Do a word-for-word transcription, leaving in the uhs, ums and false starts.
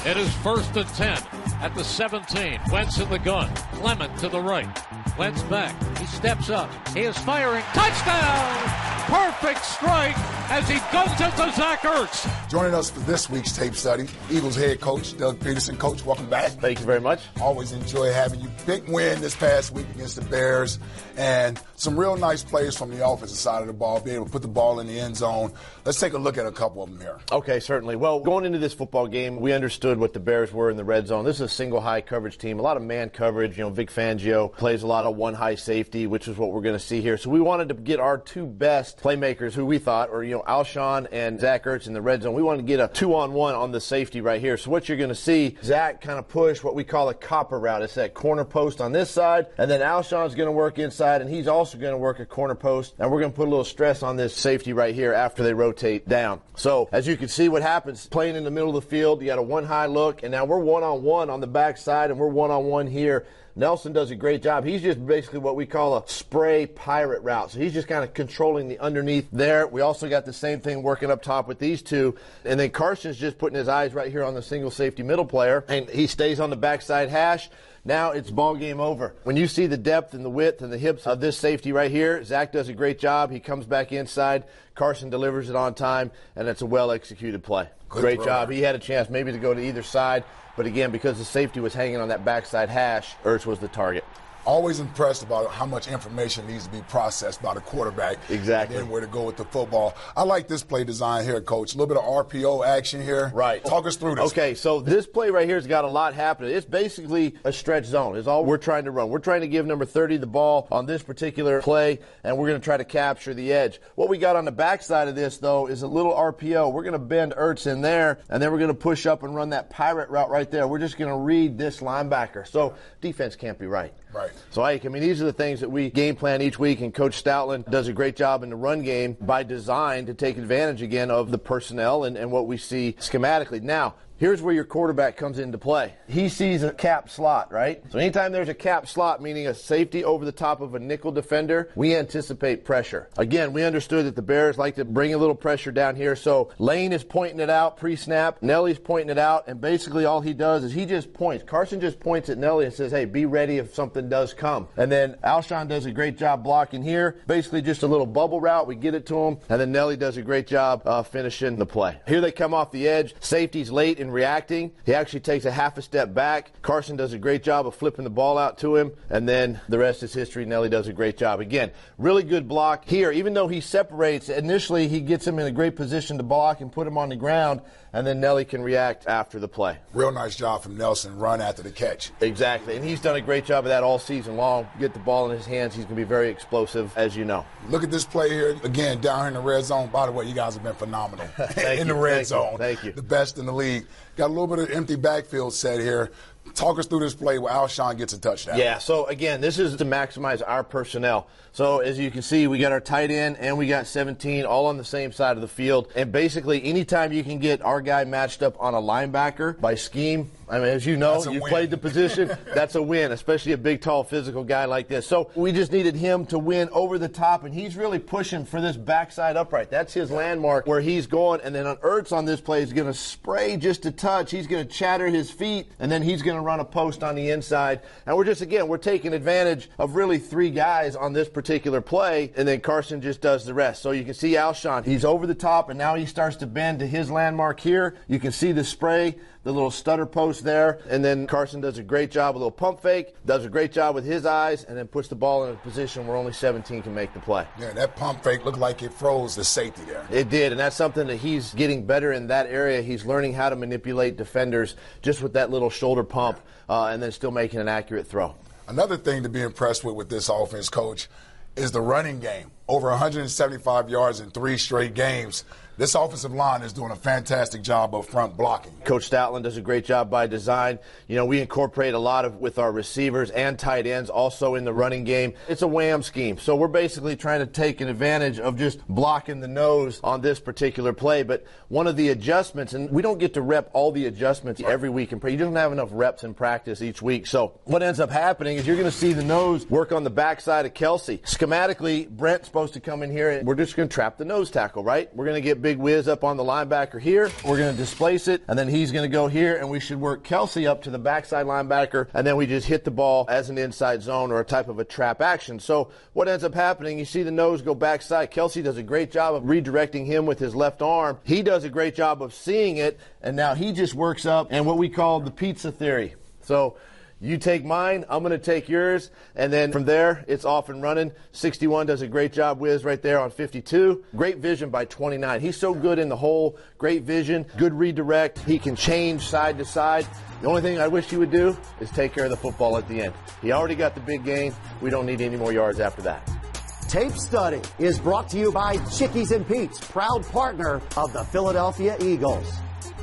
It is first and ten at the seventeen. Wentz in the gun. Clement to the right. Wentz back. He steps up. He is firing. Touchdown! Perfect strike as he guns it to Zach Ertz. Joining us for this week's tape study, Eagles head coach Doug Peterson. Coach, welcome back. Thank you very much. Always enjoy having you. Big win this past week against the Bears, and some real nice plays from the offensive side of the ball, be able to put the ball in the end zone. Let's take a look at a couple of them here. Okay, certainly. Well, going into this football game, we understood what the Bears were in the red zone. This is a single high coverage team, a lot of man coverage. You know, Vic Fangio plays a lot of one high safety, which is what we're going to see here. So we wanted to get our two best playmakers, who we thought, or, you know, Alshon and Zach Ertz in the red zone. We wanted to get a two-on-one on the safety right here. So what you're going to see, Zach kind of push what we call a copper route. It's that corner post on this side, and then Alshon's going to work inside, and he's also going to work a corner post, and we're going to put a little stress on this safety right here after they rotate down. So as you can see what happens, playing in the middle of the field, you got a one-high look, and now we're one-on-one on the backside, and we're one-on-one here. Nelson does a great job. He's just basically what we call a spray pirate route. So he's just kind of controlling the underneath there. We also got the same thing working up top with these two. And then Carson's just putting his eyes right here on the single safety middle player. And he stays on the backside hash. Now it's ball game over. When you see the depth and the width and the hips of this safety right here, Zach does a great job. He comes back inside. Carson delivers it on time, and it's a well-executed play. Good great throw. job. He had a chance maybe to go to either side. But again, because the safety was hanging on that backside hash, Ertz was the target. Always impressed about how much information needs to be processed by the quarterback. Exactly. And then where to go with the football. I like this play design here, Coach. A little bit of R P O action here. Right. Talk us through this. Okay, so this play right here has got a lot happening. It's basically a stretch zone is all we're trying to run. We're trying to give number thirty the ball on this particular play, and we're going to try to capture the edge. What we got on the backside of this, though, is a little R P O. We're going to bend Ertz in there, and then we're going to push up and run that pirate route right there. We're just going to read this linebacker. So defense can't be right. Right. So, I, I mean, these are the things that we game plan each week, and Coach Stoutland does a great job in the run game by design to take advantage, again, of the personnel and, and what we see schematically. Now, here's where your quarterback comes into play. He sees a cap slot, right? So anytime there's a cap slot, meaning a safety over the top of a nickel defender, we anticipate pressure. Again, we understood that the Bears like to bring a little pressure down here. So Lane is pointing it out pre-snap. Nelly's pointing it out. And basically all he does is he just points. Carson just points at Nelly and says, hey, be ready if something does come. And then Alshon does a great job blocking here. Basically just a little bubble route. We get it to him. And then Nelly does a great job uh, finishing the play. Here they come off the edge. Safety's late in reacting. He actually takes a half a step back. Carson does a great job of flipping the ball out to him, and then the rest is history. Nelly does a great job. Again, really good block here. Even though he separates, initially he gets him in a great position to block and put him on the ground, and then Nelly can react after the play. Real nice job from Nelson, run after the catch. Exactly, and he's done a great job of that all season long. Get the ball in his hands, he's going to be very explosive, as you know. Look at this play here, again, down here in the red zone. By the way, you guys have been phenomenal in you. the red Thank zone. You. Thank you. The best in the league. Got a little bit of empty backfield set here. Talk us through this play where Alshon gets a touchdown. Yeah, so again, this is to maximize our personnel. So as you can see, we got our tight end and we got seventeen all on the same side of the field. And basically, anytime you can get our guy matched up on a linebacker by scheme, I mean, as you know, you played the position, that's a win, especially a big, tall, physical guy like this. So we just needed him to win over the top, and he's really pushing for this backside upright. That's his landmark where he's going. And then on Ertz on this play, he's going to spray just a touch. He's going to chatter his feet, and then he's going to run a post on the inside. And we're just, again, we're taking advantage of really three guys on this particular play, and then Carson just does the rest. So you can see Alshon, he's over the top, and now he starts to bend to his landmark here. You can see the spray, the little stutter post there, and then Carson does a great job, a little pump fake, does a great job with his eyes, and then puts the ball in a position where only seventeen can make the play. Yeah, that pump fake looked like it froze the safety there. It did, and that's something that he's getting better in that area. He's learning how to manipulate defenders just with that little shoulder pump, uh, and then still making an accurate throw. Another thing to be impressed with with this offense, Coach, is the running game. Over one hundred seventy-five yards in three straight games. This offensive line is doing a fantastic job of front blocking. Coach Stoutland does a great job by design. You know, we incorporate a lot of with our receivers and tight ends also in the running game. It's a wham scheme. So we're basically trying to take an advantage of just blocking the nose on this particular play. But one of the adjustments, and we don't get to rep all the adjustments every week. And you don't have enough reps in practice each week. So what ends up happening is you're going to see the nose work on the backside of Kelsey. Schematically, Brent's supposed to come in here and we're just going to trap the nose tackle, right? We're going to get big whiz up on the linebacker here. We're going to displace it, and then he's going to go here, and we should work Kelsey up to the backside linebacker, and then we just hit the ball as an inside zone or a type of a trap action. So what ends up happening, you see the nose go backside. Kelsey does a great job of redirecting him with his left arm. He does a great job of seeing it, and now he just works up and what we call the pizza theory. So you take mine, I'm going to take yours, and then from there, it's off and running. sixty-one does a great job, Wiz, right there on fifty-two. Great vision by twenty-nine. He's so good in the hole, great vision, good redirect. He can change side to side. The only thing I wish he would do is take care of the football at the end. He already got the big gain. We don't need any more yards after that. Tape Study is brought to you by Chickies and Pete's, proud partner of the Philadelphia Eagles.